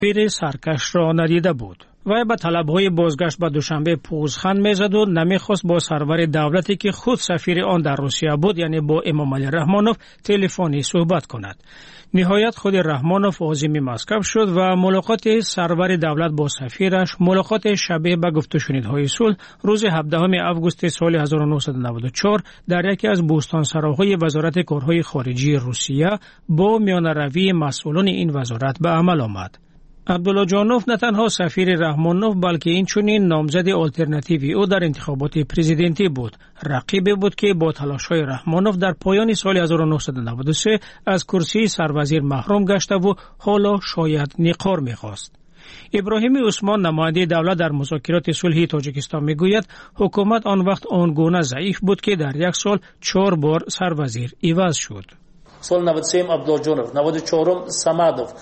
پیر سرکش را ندیده بود. وی به طلبهای بازگشت به دوشنبه پوزخند میزد و نمیخواست با سرور دولتی که خود سفیر آن در روسیه بود یعنی با امام علی رحمانوف تلفنی صحبت کند. نهایت خود رحمانوف عازم مسکو شد و ملاقات سرور دولت با سفیرش ملاقات شبیه به گفت و شنیدهای صلح روز 17 آگوست سال 1994 در یکی از بوستانسراهای وزارت کارهای خارجی روسیه با میانه‌روی مسئولان این وزارت به عمل آمد. عبدالله جانوف نه تنها سفیر رحمانوف بلکه اینچنین نامزد آلترناتیوی او در انتخابات پرزیدنتی بود. رقیبی بود که با تلاش‌های رحمانوف در پایان سال 1993 از کرسی سروزیر محروم گشته و حالا شاید نقار می‌خواست. ابراهیم عثمان نماینده دولت در مذاکرات صلحی تاجیکستان میگوید حکومت آن وقت آنگونه ضعیف بود که در یک سال 4 بار سروزیر عوض شد. سال 93 عبدالله جانوف، 94 سمادوف،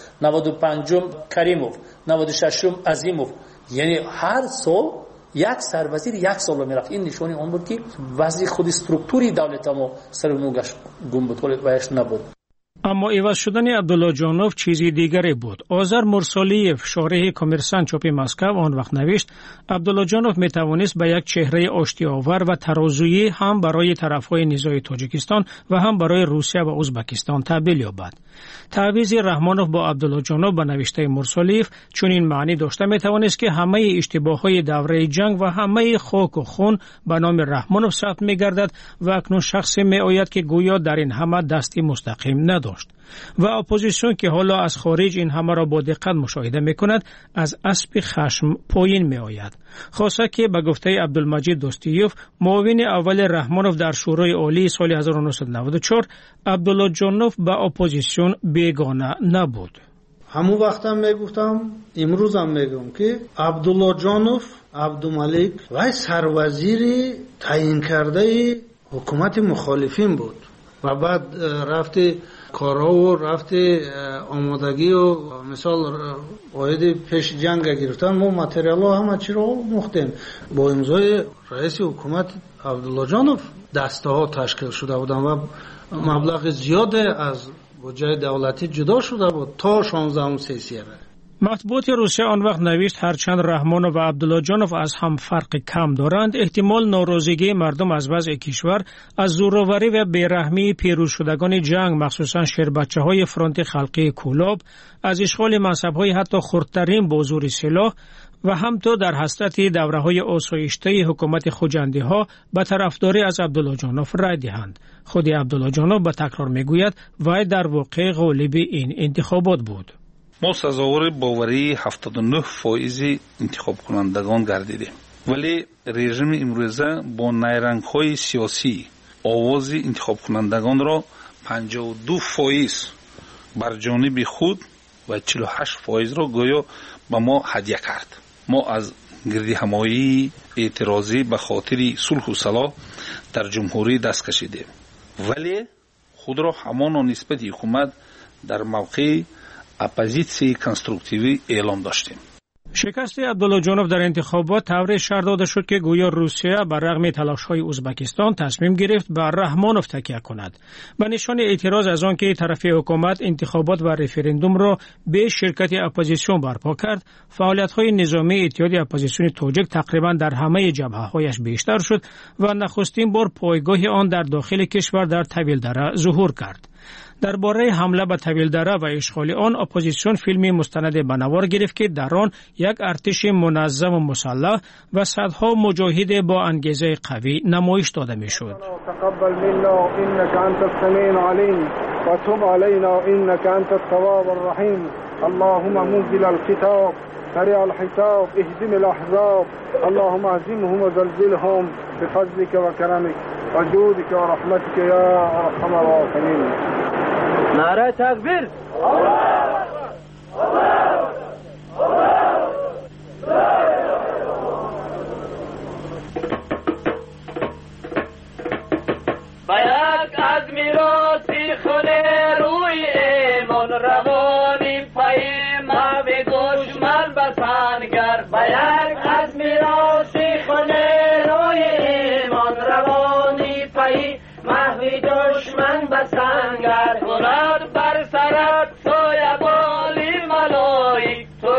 95 کریموف، 96 عظیموف. یعنی هر سال یک سروزیر یک سال میرفت. این نشانی اون بود که وضع خود استرکتوری دولت ما سر نوگش گم بود ویش نبود. اما عوض شدن عبدالله جانوف چیزی دیگری بود. آذر مرسالیف شارح کامرسانت چاپ مسکو آن وقت نوشت عبدالله جانوف می توانست به یک چهره آشتی‌آور و ترازویی هم برای طرفهای نزاع تاجیکستان و هم برای روسیه و ازبکستان تبدیل یابد. تعویض رحمانوف با عبدالله جانوف به نوشته مرسالیف چنین معنی داشته می توانست که همه اشتباهات دوره جنگ و همه خاک و خون به نام رحمانوف ثبت می گردد و اکنون شخصی می آید که گویا در این همه دستی مستقیم نداشت. و اپوزیسیون که حالا از خارج این همه را با دقت مشاهده می کند از اسب خشم پایین می آید. خاصه که به گفته عبدالمجید دوستیوف معاون اول رحمانوف در شورای عالی سال 1994 عبدالله جانوف به اپوزیسیون بیگانه نبود. همون وقت هم میگفتم امروز هم میگم که عبدالله جانوف عبدالملک و سروزیر تعیین کرده حکومت مخالفین بود و بعد رفته کارها و رفته آمادگی و مثال واحد پیش جنگ گرفتن ما متریال ها همه چی رو مختیم با امضای رئیس حکومت عبدالله جانوف دسته ها تشکیل شده بودن و مبلغ زیاد از بودجه دولتی جدا شده بود تا 16 سیسیه. مطبوعات روسیه آن وقت نوشت هرچند رحمانوف و عبدالله جانوف از هم فرق کم دارند احتمال ناراضگی مردم از وضع کشور از زورآوری و بیرحمی پیروز شدگان جنگ مخصوصا شیربچه‌های فرانت خلقی کولاب از اشغال منصب‌های حتی خردترین با زور سلاح و همطور در حسرت دوره‌های آسایشته حکومت خوجندی‌ها به طرفداری از عبدالله جانوف رای دهند. خود عبدالله جانوف به تکرار میگوید وی در واقع غالب این انتخابات بود. ما سزاوار باوری 79% انتخاب کنندگان گردیدیم ولی رژیم امروزه با نیرنگ‌های سیاسی آواز انتخاب کنندگان را 52% بر جانب خود و 48% را گویا به ما هدیه کرد. ما از گردی همایی اعتراضی به خاطر صلح و صلاح در جمهوری دست کشیدیم ولی خود را همانا نسبت حکومت در موقع اپوزیسیون کنستروکتیوی اعلام داشتیم. شکست عبدالله جانوف در انتخابات طوری شرح داده شد که گویا روسیه بر رغم تلاش‌های ازبکستان تصمیم گرفت بر رحمانوف تکیه کند. به نشان اعتراض از آن که طرف حکومت انتخابات و رفراندوم را به شرکت اپوزیسیون برپا کرد، فعالیت‌های نظامی اتحاد اپوزیسیون تاجیک تقریبا در همه جبهه‌هایش بیشتر شد و نخستین بار پایگاه آن در داخل کشور در طویلدره ظهور کرد. درباره حمله به طویلدره و اشغال آن اپوزیسیون فیلمی مستند بنوار گرفت که در آن یک ارتش منظم و مسلح و صدها مجاهد با انگیزه قوی نمایش داده میشد. تقبل منا انك انت السميع العليم وتب علينا انك انت التواب الرحيم اللهم منزل الكتاب سريع الحساب اهزم الاحزاب اللهم اهزمهم وزلزلهم بفضلك وكرمك وجودك ورحمتك يا ارحم الراحمين. نعره تکبیر. باید از میراثی خونه روی ایمان روانی پای محو دشمن بسنگر باید از میراثی خونه روی ایمان روانی پای محو دشمن بسنگر کناد بر سرت سایه بالی ملایی تو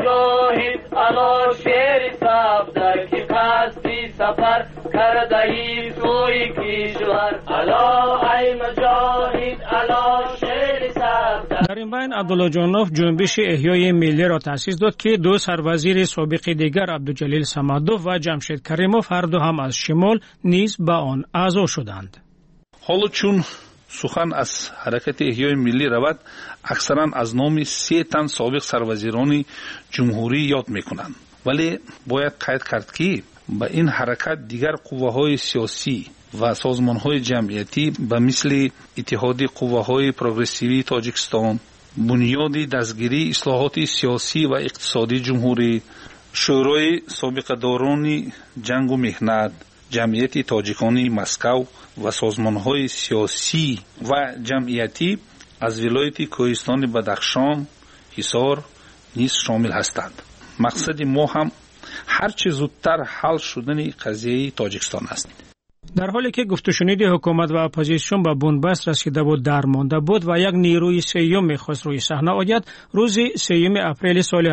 مجاهد علا شیر صفدر که قصدی سفر کرده ای سوی کشور علا ای مجاهد علا شیر صفدر. در این بین عبدالله جانوف جنبش احیای ملی را تأسیس داد که دو سروزیر سابق دیگر عبدالجلیل صمدوف و جمشید کریموف هر دو هم از شمال نیز به آن اعضا شدند. حالا چون سخن از حرکت احیای ملی رود، اکثرا از نام 3 تن سابق سروزیران جمهوری یاد میکنند، ولی باید قید کرد که به این حرکت دیگر قوه‌های سیاسی و سازمان‌های جمعیتی به مثل اتحاد قوه‌های پروگرسیوی تاجیکستان، بنیاد دستگیری اصلاحات سیاسی و اقتصادی جمهوری، شورای سابقه‌داران جنگ و مهنت، جمعیت تاجیکانی مسکو و سازمان‌های سیاسی و جمعیتی از ولایت کوهستان بدخشان، حصار نیز شامل هستند. مقصد ما هم هرچه زودتر حل شدن قضیه تاجیکستان است. در حالی که گفت و شنید حکومت و اپوزیسیون به بنبست رسیده بود درمانده بود و یک نیروی سیوم میخواست روی صحنه آید، روز 3 اپریل سال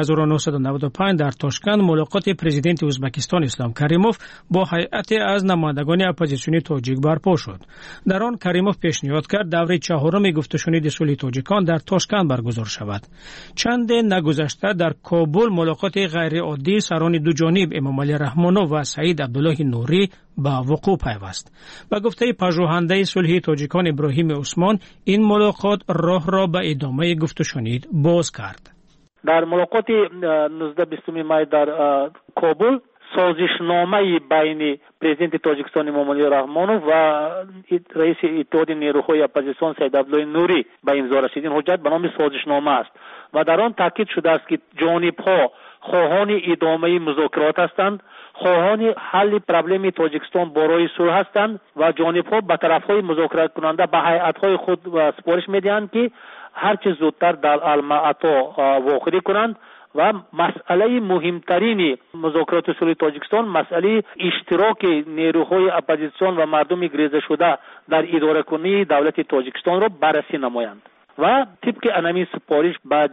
1995 در تاشکند ملاقات پرزیدنت ازبکستان اسلام کریموف با هیئت از نمایندگان اپوزیسیونی تاجیک برپا شد. در آن کریموف پیشنهاد کرد دوره 4 گفت و شنید صلح تاجیکان در تاشکند برگزار شود. چند نگذشته در کابل ملاقات غیر عادی سران دو جانب امام علی رحمانوف و سعید عبدالله نوری با وقوع پیوست. به گفته پژوهنده صلح تاجیکان ابراهیم عثمان، این ملاقات راه را به ادامه گفت و شنید باز کرد. در ملاقات 19-20 می در کابل سازشنامه بین پرزیدنت تاجیکستان امام علی رحمانوف و رئیس اتحاد نیروهای اپوزیسیون سعید عبدالله نوری به امضا رسید. این حجت به نام سازشنامه است و در آن تاکید شده است که جانب‌ها خواهان ادامه مذاکرات هستند، خواهان حل پرابلم تاجیکستان برای صلح هستند و جانب‌ها به طرف‌های مذاکره کننده به هیئت‌های خود سپارش می‌دهند که هرچه زودتر در المعطا واقع کنند و مسئله مهمترین مذاکرات صلح تاجیکستان مسئله اشتراک نیروهای اپوزیسیون و مردم گریزه شده در اداره کنی دولت تاجیکستان را بررسی نمایند و طبق انمی سپارش بعد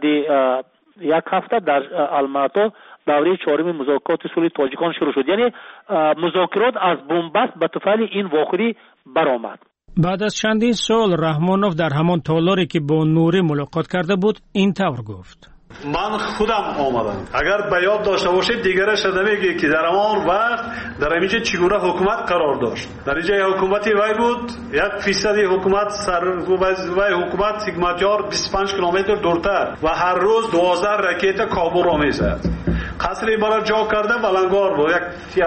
1 هفته در المعطا دوره 4 مذاکرات صلح تاجیکان شروع شد. یعنی مذاکرات از بنبست به طفل این واقعی برآمد. بعد از چندین سال رحمانوف در همان تالاری که با نوری ملاقات کرده بود این طور گفت: من خودم آمدم. اگر به یاد داشته باشید دیگرش نمیگه که در همان وقت در اینجا چگونه حکومت قرار داشت. در اینجا حکومت وی بود 1% حکومت وی حکومت سیگماتیار 25 کیلومتر دورتر و هر روز 12 راکت کابل را میزد. قصری برای جا کرده ولنگار بود، یک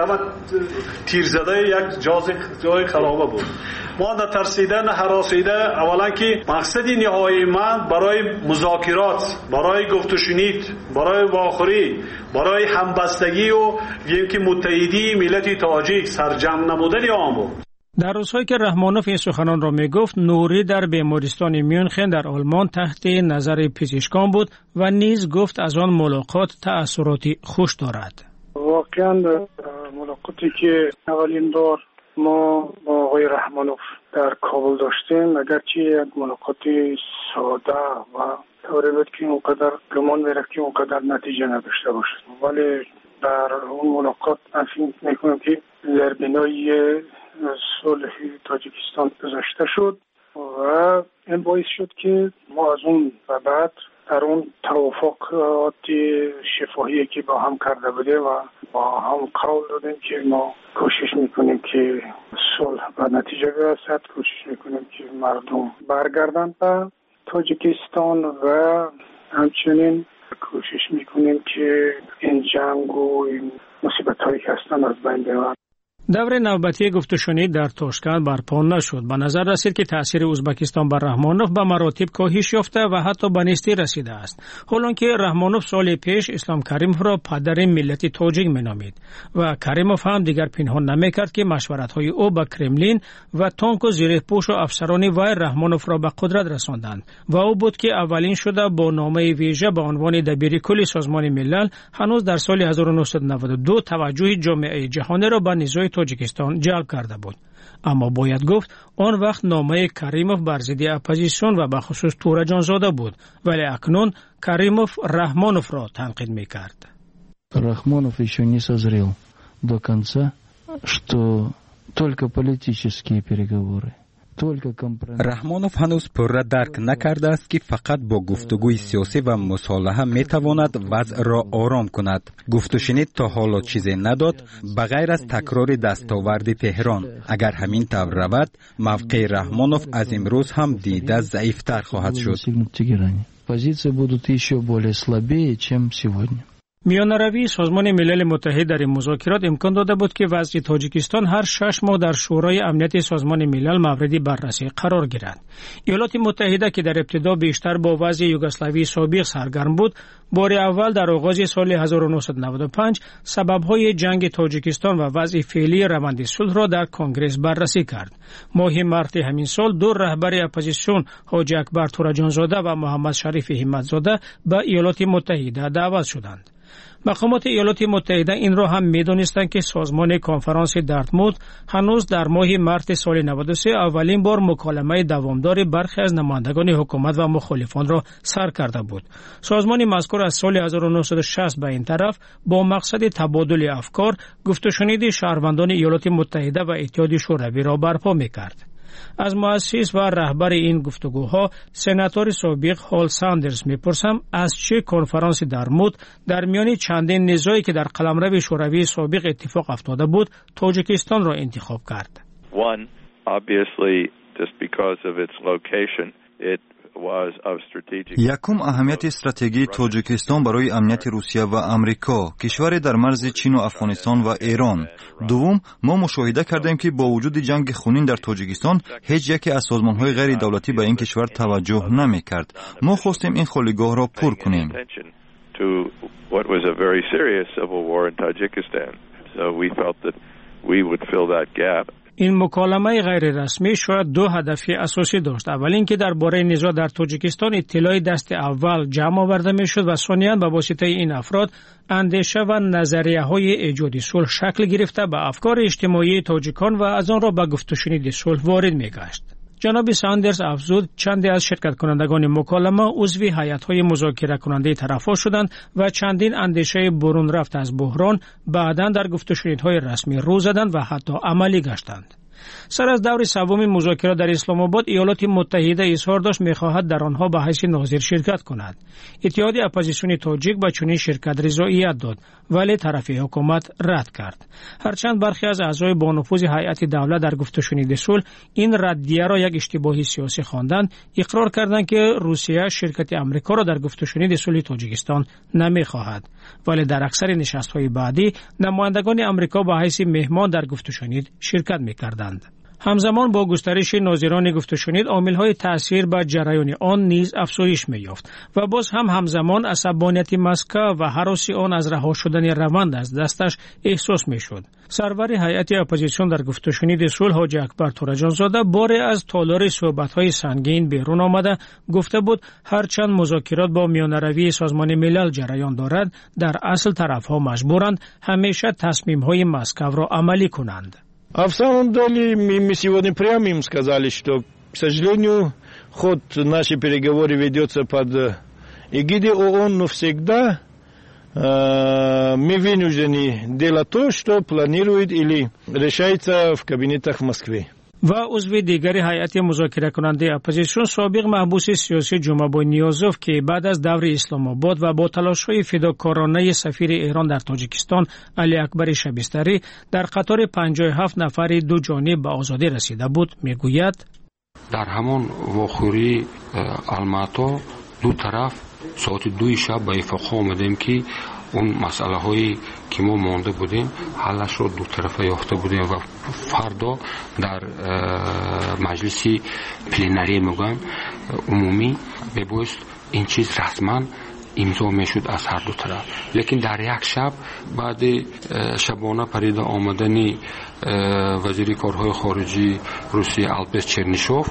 تیر زده یک جای خرابه بود. ما در ترسیدن هراسیده اولا که مقصد نهایی من برای مذاکرات، برای گفت و شنید، برای واخوری، برای همبستگی و اینکه متحدی ملت تاجیک سرجم نمودن آن بود. در روزهایی که رحمانوف این سخنان را میگفت، نوری در بیمارستان میونخن در آلمان تحت نظر پزشکان بود و نیز گفت از آن ملاقات تأثیراتی خوش دارد. واقعا ملاقاتی که اولین بار ما با آقای رحمانوف در کابل داشتیم، اگرچه یک ملاقات ساده و طوری بود که اونقدر گمان میرفت که اونقدر نتیجه نداشته باشد، ولی در اون ملاقات من فکر میکنم که زربینای صلح تاجیکستان گذاشته شد و این باعث شد که ما از اون و بعد در اون توافقات شفاهی که با هم کرده بودیم و با هم قول دادیم که ما کوشش میکنیم که صلح و نتیجه برسد، کوشش میکنیم که مردم برگردن به تاجیکستان و همچنین کوشش میکنیم که این جنگ و این مصیبت هایی که هستن از بین ببرن. دور نوبتی گفت و شنید در تاشکند برپا نشد. به نظر رسید که تأثیر ازبکستان بر رحمانوف به مراتب کاهش یافته و حتی به نیستی رسیده است. حالانکه رحمانوف سال پیش اسلام کریموف را پدر ملت تاجیک مینامید و کریموف هم دیگر پنهان نمیکرد که مشورت‌های او با کرملین و تانک و زیرپوش و افسران وی رحمانوف را به قدرت رساندند و او بود که اولین شده با نامه ویژه به عنوان دبیر کل سازمان ملل هنوز در سال 1992 توجه جامعه جهانی را به نزاع توجیکستان جلب کرده بود. اما باید گفت آن وقت نامه کریموف بر ضد اپوزیسیون و به خصوص تورجانزاده بود، ولی اکنون کریموف رحمانوف را تنقید میکرد. Рахмонов еще не созрел до конца, что только политические переговоры. رحمانوف هنوز پرره درک نکرده است که فقط با گفتگوی سیاسی و مصالحه میتواند وضع را آرام کند. گفت و شنید تا حالا چیزی نداد بغیر از تکرار دستاورد تهران. اگر همین طور رود موقع رحمانوف از امروز هم دیده ضعیفتر خواهد شد. Позиции будут еще более слабее, чем сегодня. میانروی سازمان ملل متحد در این مذاکرات امکان داده بود که وضع تاجیکستان هر 6 ماه در شورای امنیت سازمان ملل مورد بررسی قرار گیرد. ایالات متحده که در ابتدا بیشتر با وضع یوگسلاوی سابق سرگرم بود، بار اول در آغاز سال 1995 سبب‌های جنگ تاجیکستان و وضع فعلی روند صلح را در کنگره بررسی کرد. ماه مارس همین سال دو رهبر اپوزیسیون حاجی اکبر تورجانزاده و محمد شریف همتزاده به ایالات متحده دعوت شدند. مقامات ایالات متحده این را هم می‌دانستند که سازمان کنفرانس دارتموت هنوز در ماه مارس سال 93 اولین بار مکالمه دوامدار برخی از نمایندگان حکومت و مخالفان را سر کرده بود. سازمان مذکور از سال 1960 به این طرف با مقصد تبادل افکار گفت و شنید شهروندان ایالات متحده و اتحاد شوروی را برپا می‌کرد. از مؤسس و رهبر این گفتگوها سناتور سابق هال ساندرز میپرسم از چه کنفرانس دارتموت در میان چندین نزاعی که در قلمرو شوروی سابق اتفاق افتاده بود تاجیکستان را انتخاب کرد. One, obviously, just because of its location, it was of strategic. یکم اهمیت استراتژی تاجیکستان برای امنیت روسیه و آمریکا، کشور در مرز چین و افغانستان و ایران. دوم، ما مشاهده کردیم که با وجود جنگ خونین در تاجیکستان هیچ یکی از سازمان‌های غیر دولتی به این کشور توجه نمی‌کرد. ما خواستیم این خالیگاه را پر کنیم. این مکالمه غیر رسمی شاید دو هدف اساسی داشت. اول اینکه درباره نزاع در تاجیکستان اطلاعی دست اول جمع آورده میشد و ثانیاً به واسطه این افراد اندیشه و نظریه‌های ایجاد صلح شکل گرفته به افکار اجتماعی تاجیکان و از آن را به گفت و شنید صلح وارد می‌گشت. جناب ساندرز افزود چندی از شرکت کنندگان مکالمه عضو هیئت‌های مذاکره کننده طرف‌ها شدند و چندین اندیشه برون رفت از بحران بعداً در گفت و شنیدهای رسمی رو زدند و حتی عملی گشتند. سر از دور سوم مذاکرات در اسلام آباد ایالات متحده اظهار داشت می‌خواهد در آنها به حیث ناظر شرکت کند. اتحاد اپوزیسیون تاجیک به چنین شرکت رضایت داد ولی طرف حکومت رد کرد. هرچند برخی از اعضای با نفوذ هیئت دولت در گفت و شنید صلح این ردیه را یک اشتباه سیاسی خواندند، اقرار کردند که روسیه شرکت آمریکا را در گفت و شنید صلح تاجیکستان نمی‌خواهد، ولی در اکثر نشست‌های بعدی نمایندگان آمریکا به حیث مهمان در گفت و شنید شرکت می‌کردند. همزمان با گسترش ناظران گفت و شنید عامل‌های تأثیر بر جریان آن نیز افزایش می‌یافت و باز هم همزمان عصبانیت مسکو و هراس آن از رها شدن روند از دستش احساس می‌شد. سرور هیئت اپوزیسیون در گفت و شنید صلح حاجی اکبر تورجانزاده بار از تالار صحبت‌های سنگین بیرون آمده گفته بود هرچند مذاکرات با میانروی سازمان ملل جریان دارد در اصل طرف‌ها مجبورند همیشه تصمیم‌های مسکو را عملی کنند. А в самом деле мы сегодня прямо им сказали, что, к сожалению, ход нашей переговоры ведется под эгидой ООН, но всегда мы вынуждены делать то, что планирует или решается в кабинетах в Москве. و عضو دیگر هیئت مذاکره کننده اپوزیسیون سابق محبوس سیاسی جمعه نیازوف که بعد از دور اسلام آباد و با تلاش‌های فداکارانه سفیر ایران در تاجیکستان علی اکبر شبستری در قطار 57 نفر دو جانب به آزادی رسیده بود میگوید در همان واخوری الماتا دو طرف ساعت 2 شب به اتفاق آمدیم که اون مسئله هایی که ما مانده بودیم حلش رو دو طرفه یافته بودیم و فردا در مجلس پلنری میگن عمومی ببایست این چیز رسما امضا میشد از هر دو طرف. لیکن در یک شب بعد شبانه پرید آمدن وزیر کارهای خارجی روسیه البس چرنیشوف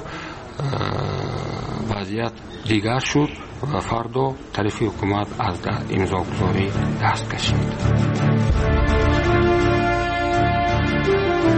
وضعیت دیگر شد و فردا طرف حکومت از امضاگذاری دست کشید.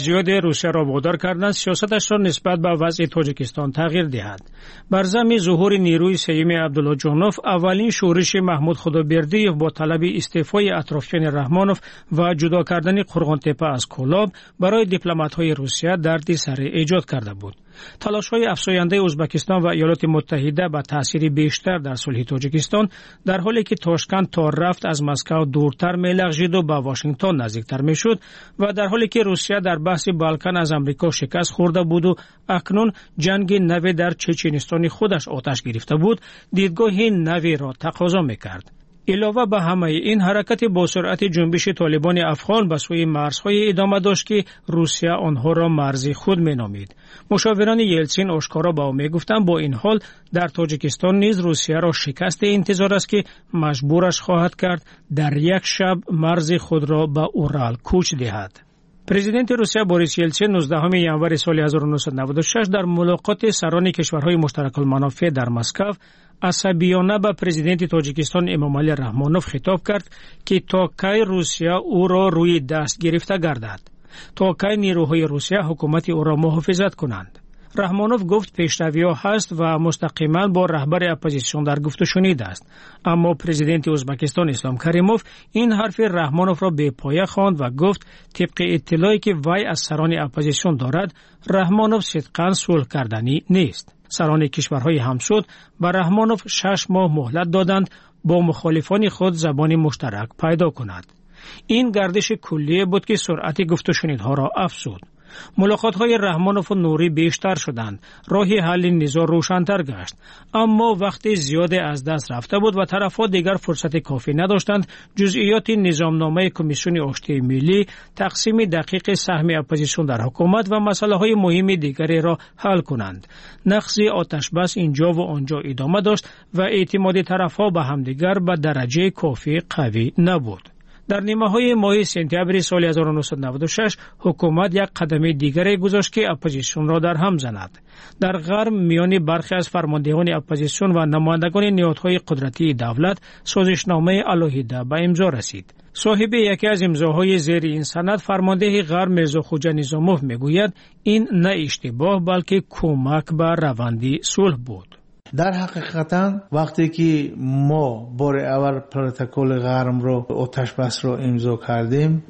زیاد روسیه را وادار کردند سیاستش را نسبت به وضع تاجیکستان تغییر دهد. بر ضمن ظهور نیروی سیمی عبدالله جانوف، اولین شورش محمود خدابردیев با طلب استعفای اطرافیان رحمانوف و جدا کردن قرغانتپه از کولاب برای دیپلمات‌های روسیه دردی سر ایجاد کرده بود. تلاش‌های افزاینده ازبکستان و ایالات متحده به تأثیر بیشتر در صلح تاجیکستان در حالی که تاشکند تا رفت از مسکو دورتر می‌لغزید و به واشنگتن نزدیکتر می‌شد و در حالی که روسیه در بحث بالکان از آمریکا شکست خورده بود و اکنون جنگ نوی در چچنستان خودش آتش گرفته بود، دیدگاه نوی را تقاضا می‌کرد. علاوه بر همه این حرکت با سرعت جنبش طالبان افغان به سوی مرزهای ادامه داشت که روسیه آنها را مرز خود مینامید. مشاوران یلتسین آشکارا به او میگفتند با این حال در تاجیکستان نیز روسیه را شکست انتظار است که مجبورش خواهد کرد در یک شب مرز خود را به اورال کوچ دهد. پرزیدنت روسیه بوریس یلتسین 19 ژانویه سال 1996 در ملاقات سران کشورهای مشترک المنافع در مسکو عصبیانه به پرزیدنت تاجیکستان امامعلی رحمانوف خطاب کرد که تا کی روسیه او را روی دست گرفته گردد، تا کی نیروهای روسیه حکومت او را محافظت کنند. رحمانوف گفت پیشروی‌ها هست و مستقیما با رهبر اپوزیسیون در گفت و شنید است، اما پرزیدنت ازبکستان اسلام کریموف این حرف رحمانوف را بی‌پایه خواند و گفت طبق اطلاعی که وی از سران اپوزیسیون دارد رحمانوف صدقاً صلح کردنی نیست. سران کشورهای همسود به رحمانوف 6 ماه مهلت دادند با مخالفان خود زبان مشترک پیدا کند. این گردش کلیه بود که سرعت گفت و شنیدها را افزود. ملاقات‌های رحمانوف و نوری بیشتر شدند، راه حل نزاع روشن‌تر گشت، اما وقتی زیاد از دست رفته بود و طرف‌ها دیگر فرصت کافی نداشتند جزئیات نظامنامه کمیسیون آشتی ملی، تقسیم دقیق سهم اپوزیسیون در حکومت و مسائل مهم دیگری را حل کنند. نقض آتشبس اینجا و آنجا ادامه داشت و اعتماد طرف‌ها به همدیگر به درجه کافی قوی نبود. در نیمه‌های ماه سپتامبر سال 1996 حکومت یک قدم دیگری گذاشت که اپوزیسیون را در هم زند. در غرب میان برخی از فرماندهان اپوزیسیون و نمایندگان نهادهای قدرتی دولت سازشنامه علیحده به امضا رسید. صاحب یکی از امضاهای زیر این سند فرمانده غرب میرزا خوجا نظاموف میگوید این نه اشتباه بلکه کمک به روند صلح بود. در حقیقتا وقتی که ما بار اول پروتکل غرم رو آتش بس رو امضا کردیم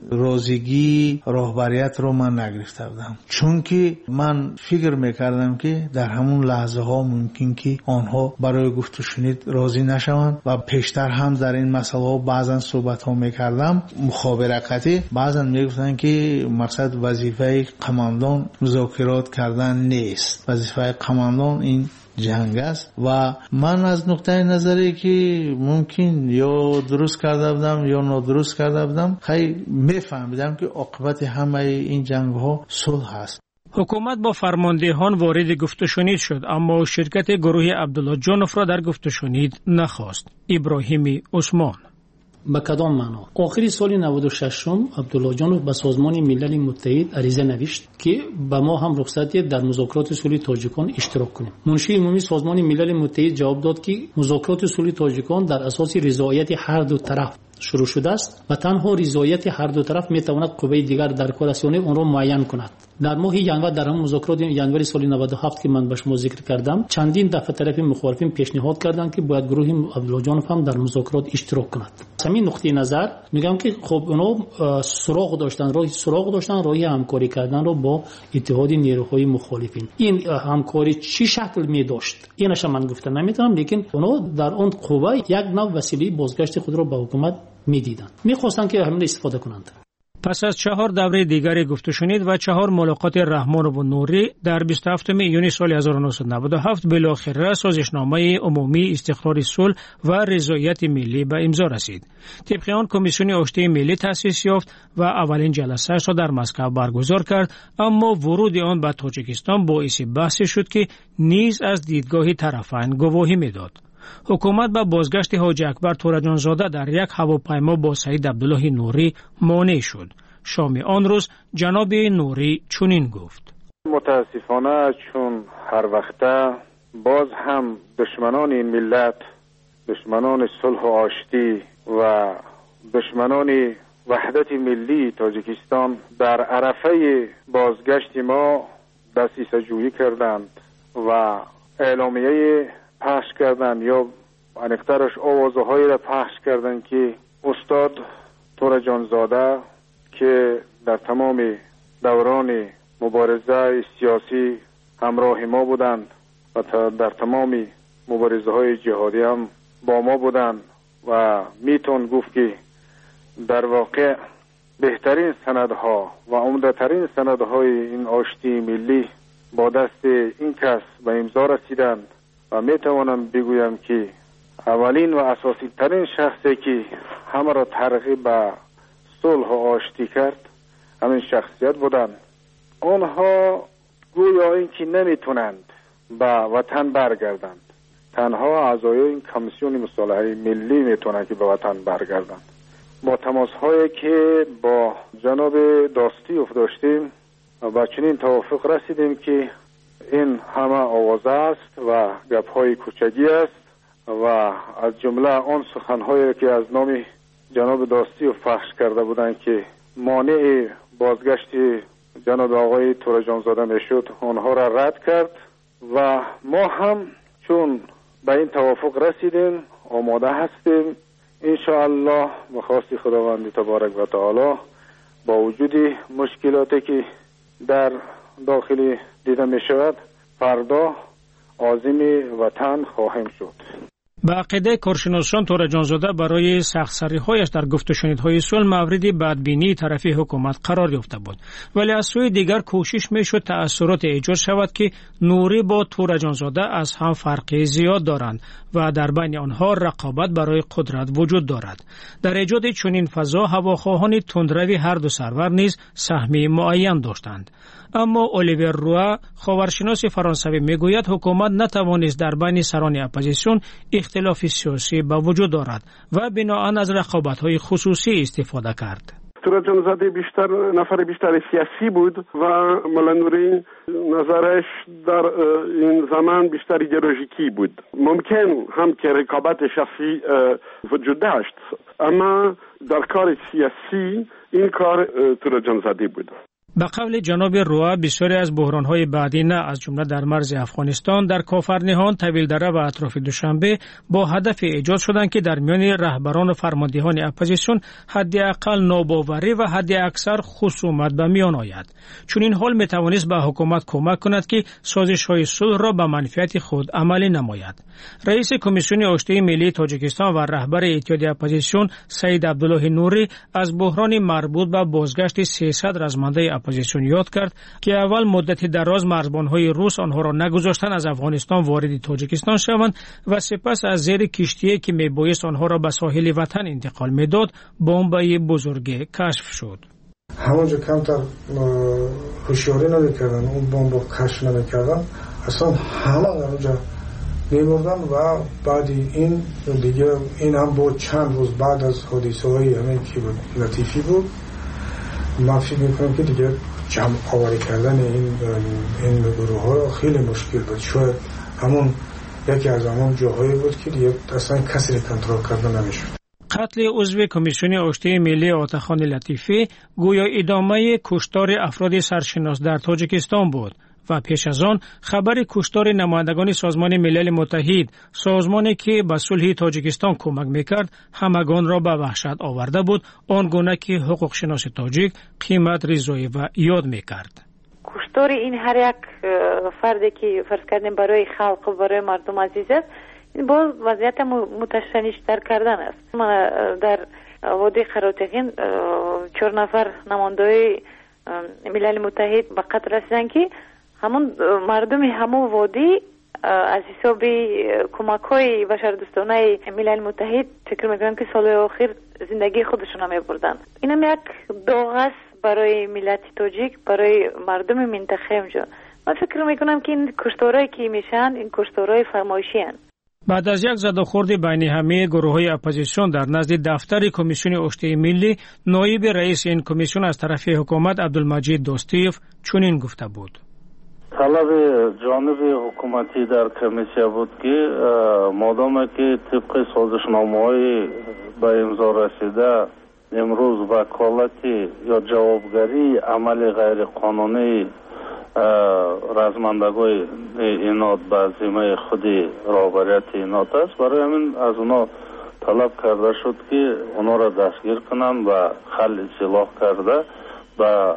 راضیگی راهبریت رو من نگرفته بودم، چون که من فکر میکردم که در همون لحظه ها ممکن که آنها برای گفت و شنید راضی نشوند و پیشتر هم در این مسئله ها بعضا صحبت ها میکردم مخابراتی، بعضا میگفتن که مقصد وظیفه قماندان مذاکرات کردن نیست، وظیفه قماندان این جنگ است و من از نقطه نظری که ممکن یا درست کرده بودم یا نادرست کرده بودم خیلی میفهمیدم که عاقبت همه این جنگ ها صلح است. حکومت با فرماندهان وارد گفت و شنید شد، اما شرکت گروه عبدالله جانوف را در گفت و شنید نخواست. ابراهیم عثمان: به کدام معنا؟ آخر سال 96 عبدالله جانوف به سازمان ملل متحد عریضه نوشت که به ما هم رخصت دهید در مذاکرات صلح تاجیکستان اشتراک کنیم. منشی عمومی سازمان ملل متحد جواب داد که مذاکرات صلح تاجیکستان در اساس رضایت هر دو طرف شروع شده است و تنها رضایت هر دو طرف میتواند قوه دیگر در کاررسانی آن را معین کند. در ماه ژانویه در هم مذاکرات ژانویه سال 97 که من به شما ذکر کردم چندین دفعه طرف مخالفین پیشنهاد کردند که باید گروه عبدالله جانوف هم در مذاکرات اشتراک کند. از همین نقطه نظر میگم که خب اونا سراغ داشتن راه همکاری کردن رو با اتحاد نیروهای مخالفین. این همکاری چی شکل می داشت اینش من گفتم نمیتونم، لیکن اونا در اون قوه یک نوع وسیله بازگشت خود را به حکومت میدیدند، میخواستن که همین استفاده کنند. پس از 4 دوره دیگری گفت و شنید و 4 ملاقات رحمانوف و نوری در 27 ایونی سال 1997 بالاخره سازشنامه عمومی استقرار صلح و رضایت ملی به امضا رسید. طبق آن کمیسیون آشتی ملی تأسیس یافت و اولین جلسه‌اش را در مسکو برگزار کرد، اما ورود آن به تاجیکستان باعث بحث شد که نیز از دیدگاه طرفین گواهی میداد. حکومت به بازگشت حاجی اکبر تورجان زاده در یک هواپیما با سید عبدالله نوری مانع شد. شام آن روز جناب نوری چنین گفت: متاسفانه چون هر وقته باز هم دشمنان این ملت، دشمنان صلح و آشتی و دشمنان وحدت ملی تاجیکستان در عرفه بازگشت ما دسیسه جویی کردند و اعلامیه پخش کردند یا انکترش آوازهایی را پخش کردند که استاد تورا جانزاده که در تمام دوران مبارزه سیاسی همراه ما بودند و در تمام مبارزه های جهادی هم با ما بودند و میتون گفت که در واقع بهترین سندها و عمده‌ترین سندهای این آشتی ملی با دست این کس به امضا رسیدند و میتوانم بگویم که اولین و اساسی ترین شخصی که همه را ترغیب به صلح و آشتی کرد همین شخصیت بودند. آنها گویا اینکه نمیتونند به وطن برگردند، تنها اعضای این کمیسیون مصالحه ملی میتونند که به وطن برگردند. با تماس هایی که با جناب داستیوف داشتیم و چنین توافق رسیدیم که این همه آوازه است و گپ های کوچگی است و از جمله آن سخن هایی که از نام جناب داستیوف پخش کرده بودند که مانع بازگشت جناب آقای تورا جانزاده میشد آنها را رد کرد و ما هم چون به این توافق رسیدیم آماده هستیم انشاءالله به خواست خداوند تبارک و تعالی با وجود مشکلاتی که در داخل دیده می شود فردا عازم وطن خواهیم شد. به عقیده کارشناسان تورا جانزاده برای سخت‌سری‌هایش در گفت و شنیدهای صلح مورد بدبینی طرفی حکومت قرار یافته بود، ولی از سوی دیگر کوشش میشد تأثیرات ایجاد شود که نوری با تورا جانزاده از هم فرقی زیاد دارند و در بین آنها رقابت برای قدرت وجود دارد. در ایجاد چنین فضا هواخواهان تندروی هر دو سرور نیز سهمی معین داشتند. اما الیور روا خاورشناس فرانسوی میگوید حکومت نتوانست در بین سران اپوزیسیون اختلاف سیاسی به وجود دارد و بناهن از رقابت‌های خصوصی استفاده کرد. تورا جانزاده نفر بیشتر سیاسی بود و مولا نوری نظرش در این زمان بیشتر ایدئولوژیکی بود. ممکن هم که رقابت شخصی وجود داشت اما در کار سیاسی این کار تورا جانزاده بود. به قول جناب روا بسیاری از بحران‌های بعدی نه از جمله در مرز افغانستان، در کافرنهان، طویلدره و اطراف دوشنبه با هدف ایجاد شدند که در میان رهبران و فرماندهان اپوزیسیون حداقل ناباوری و حداکثر خصومت به میان آید. چون این حال میتوانست به حکومت کمک کند که سازش‌های صلح را به منفعت خود عملی نماید. رئیس کمیسیون آشتی ملی تاجیکستان و رهبر اتحاد اپوزیسیون سید عبدالله نوری از بحران مربوط به بازگشت 300 رزمنده اپوزیسیون یاد کرد که اول مدت دراز مرزبان‌های روس آنها را نگذاشتند از افغانستان وارد تاجیکستان شوند و سپس از زیر کشتی که میبایست آنها را به ساحل وطن انتقال میداد بمب بزرگ کشف شد. همونجا کمتر هوشیاری نمیکردن، اون بمب کشف نمیکردن، اصلا همه در اونجا میمردن و بعد این دیگه این هم بود چند روز بعد از حادثه های همین که لطیفی بود. من فکر میکنم که دیگه جمع آوری کردن این گروه ها خیلی مشکل بود. شاید همون یکی از همون جاهایی بود که دیگه اصلا کسی کنترل کردن نمیشد. قتل عضو کمیسیون آشتی ملی عطاخان لطیفی گویا ادامه کشتار افراد سرشناس در تاجیکستان بود و پیش از آن خبر کشتار نمایندگان سازمان ملل متحد، سازمانی که به صلح تاجیکستان کمک میکرد، همگان را به وحشت آورده بود، آنگونه که حقوق شناس تاجیک قیمت رضایی و یاد میکرد. کشتار این هر یک فردی که فرض کردیم برای خلق و برای مردم عزیز است، این باز وضعیت متشنج‌تر کردن است. ما در وادی قراتقین 4 نفر نماینده‌های ملل متحد به قتل رسیدن که همون مردم همون وادی از حساب کمک‌های بشردوستانه ملل متحد فکر می‌کنم که سال آخر زندگی خودشون هم می‌بردن. اینم یک داغ است برای ملت تاجیک، برای مردم منطقه اونجا. من فکر می‌کنم که این کشتارهایی که میشن این کشتارهای فرمایشی هستند. بعد از یک زدوخورد بین همه گروه‌های اپوزیسیون در نزد دفتر کمیسیون آشتی ملی، نایب رئیس این کمیسیون از طرف حکومت عبدالمجید داستیوف چنین گفته بود: طلب جانب حکومتی در کمیسیون بود که مادام که طبق سازشنامه‌های به امضا رسیده امروز وکالتی یا جوابگری عمل غیر قانونی رزمندگان اینات به ذمه خودی رهبریت اینات است. برای همین از اونا طلب کرده شد که اونا را دستگیر کنند و خل اصلاح کرده و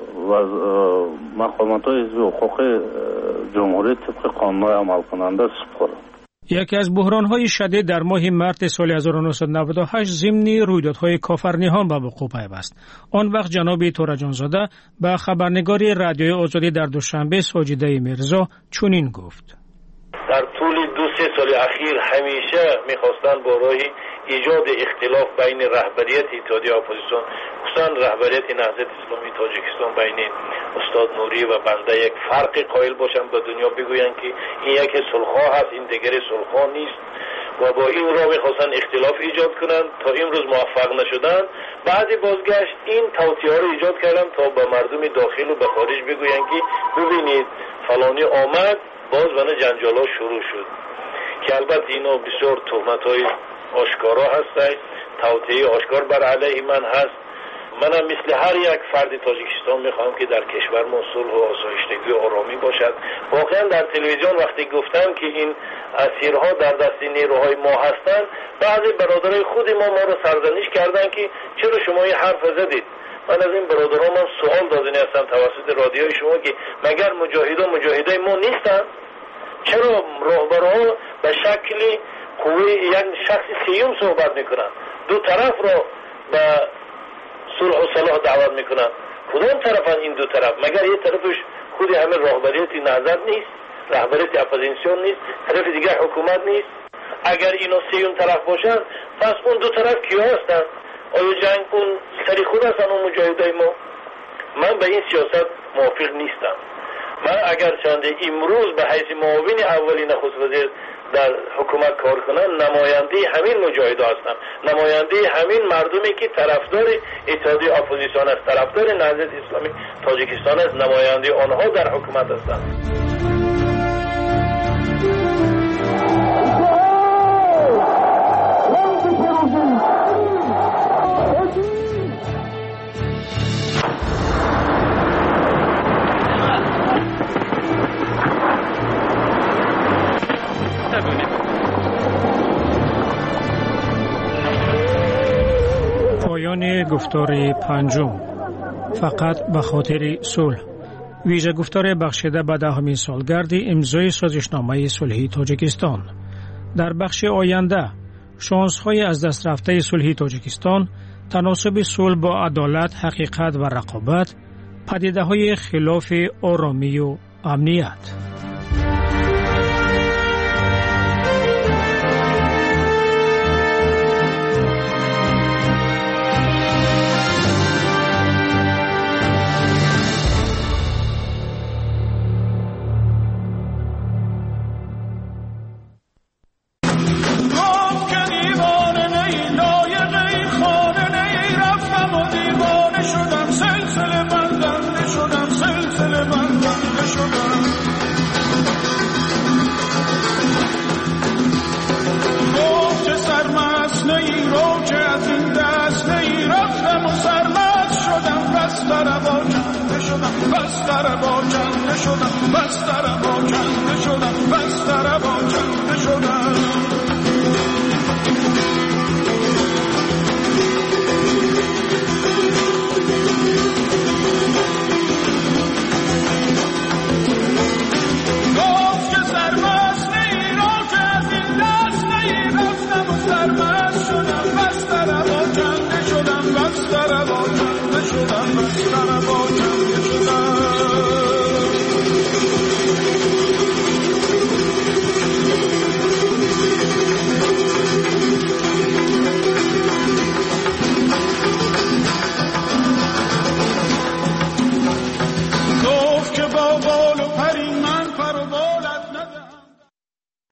مقامات حزب حقوق جمهوری طبق قانون عمل کننده سپرد. یکی از بحران‌های شدید در ماه مارس سال 1998 ضمن رویدادهای کافرنیان به وقوع پیوست. آن وقت جناب تورجانزاده به خبرنگاری رادیوی آزادی در دوشنبه ساجده میرزا چنین گفت: در طول 2-3 سال اخیر همیشه می‌خواستند با راه ایجاد اختلاف بین رهبریت اتحادیه اپوزیسیون خصوصا رهبریت نهضت اسلامی تاجیکستان بین استاد نوری و بنده یک فرق قائل باشند، به دنیا بگویند که این یک صلح‌خواه هست، این دیگر صلح‌خواه نیست و با این راه می‌خواستند اختلاف ایجاد کنند. تا امروز موفق نشدند. بعد بازگشت این توطئه‌ها را ایجاد کردند تا به مردم داخل و به خارج بگویند که ببینید فلانی آمد، باز بنا جنجال‌ها شروع شد که البته اینا بسیار تهمت‌های آشکارا هست، توطئه آشکار بر علیه من هست. منم مثل هر یک فرد تاجیکستان میخوام که در کشور ما صلح و آسایشتگی و آرامی باشد. واقعا در تلویزیون وقتی گفتم که این اسیرها در دست نیروهای ما هستند، بعضی برادرای خود ما رو سرزنش کردن که چرا شما این حرف زدید. من از این برادران سوال دادنی هستم توسط رادیوی شما که مگر مجاهدای ما نیستن؟ چرا راهبرها به شکل قوه یک شخص سیوم صحبت میکنن، دو طرف را به صلح و صلاح دعوت میکنن؟ کدام طرفن این دو طرف؟ مگر یک طرفش خود همه رهبریت نهضت نیست، رهبریت اپوزیسیون نیست، طرف دیگه حکومت نیست؟ اگر اینا سیوم طرف باشن پس اون دو طرف کیا هستن؟ آیا جنگ اون سری خود هستن اون مجاهدای ما؟ من به این سیاست موافق نیستم. من اگر چند امروز به حیث معاون اولی نخست وزیر در حکومت کار کنن، نماینده همین مجاهدا هستم، نماینده همین مردمی که طرفدار اتحادیه اپوزیسیون است، طرفدار نهضت اسلامی تاجیکستان است، نماینده آنها در حکومت هستند. پایان گفتار پنجم، فقط به خاطر صلح، ویژه گفتار بخشیده به 10مین سالگرد امضای سازشنامه صلحی تاجیکستان. در بخش آینده شانس‌های از دست رفته صلحی تاجیکستان، تناسب صلح با عدالت، حقیقت و رقابت، پدیده‌های خلاف آرامی و امنیت. بستر با جنده شدم